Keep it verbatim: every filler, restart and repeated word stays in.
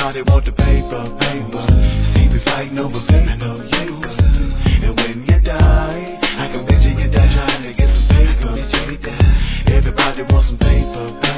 Everybody want the paper, paper. See we fighting over paper, you. And when you die, I can picture you die trying to get some paper, paper. Everybody wants some paper, paper.